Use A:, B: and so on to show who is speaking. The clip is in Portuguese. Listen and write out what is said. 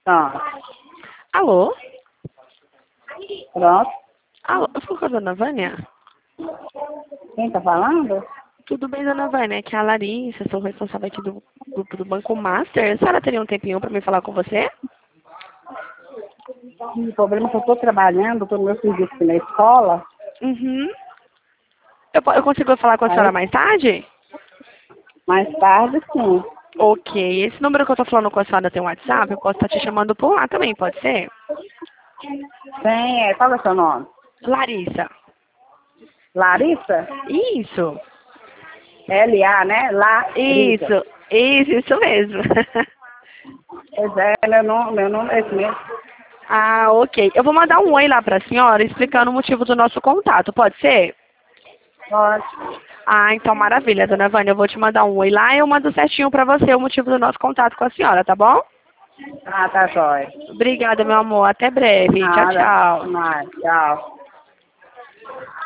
A: Pronto.
B: Alô?
A: Pronto.
B: Alô, eu falo com a dona Vânia?
A: Quem tá falando?
B: Tudo bem, dona Vânia? Aqui é a Larissa, sou responsável aqui do grupo do Banco Master. A senhora teria um tempinho para me falar com você?
A: O problema é que eu tô trabalhando, tô no meu serviço aqui na escola.
B: Uhum. Eu consigo falar com a senhora
A: Aí,
B: mais tarde?
A: mais tarde, sim.
B: Ok. Esse número que eu tô falando com a senhora tem um WhatsApp? Eu posso estar te chamando por lá também, pode ser?
A: Qual é o seu nome?
B: Larissa.
A: Larissa?
B: Isso.
A: L-A, né? Larissa.
B: Isso mesmo.
A: Pois é, meu nome é esse mesmo.
B: Ah, ok. Eu vou mandar um oi lá pra senhora explicando o motivo do nosso contato, pode ser?
A: Pode.
B: Ah, então maravilha, dona Vânia. Eu vou te mandar um oi lá e eu mando certinho pra você o motivo do nosso contato com a senhora, tá bom?
A: Ah, tá jóia.
B: Obrigada, meu amor. Até breve. Tchau,
A: Nada.
B: tchau.
A: Mais. Tchau.